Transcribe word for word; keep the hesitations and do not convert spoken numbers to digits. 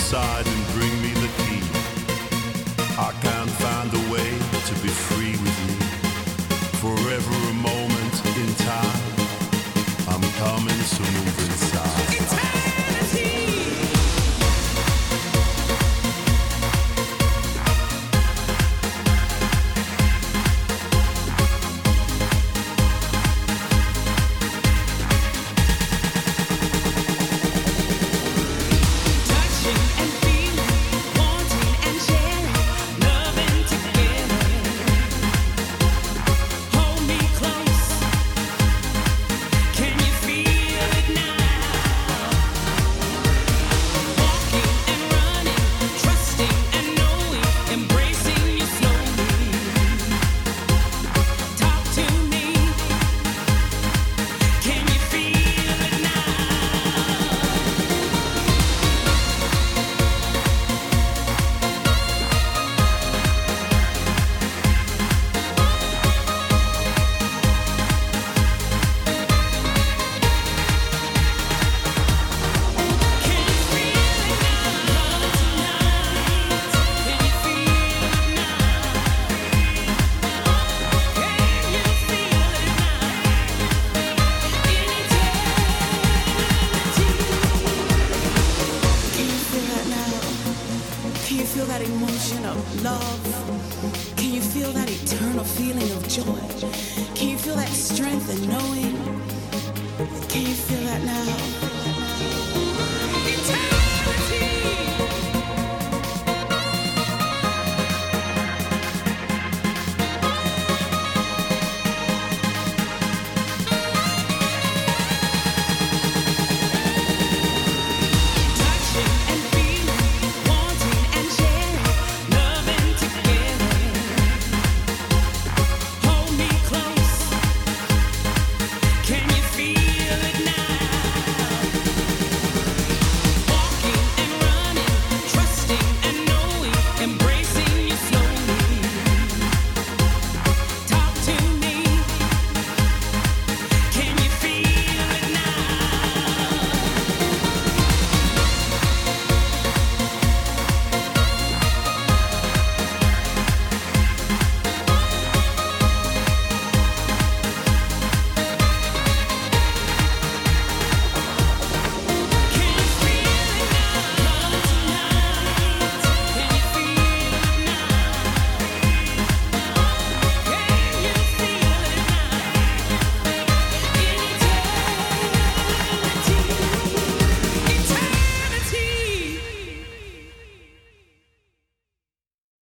inside and bring me the key. I can't find a way to be free with you. Forever a moment in time. I'm coming, so move inside. feel that emotion of love? Can you feel that eternal feeling of joy? Can you feel that strength and knowing? Can you feel that now?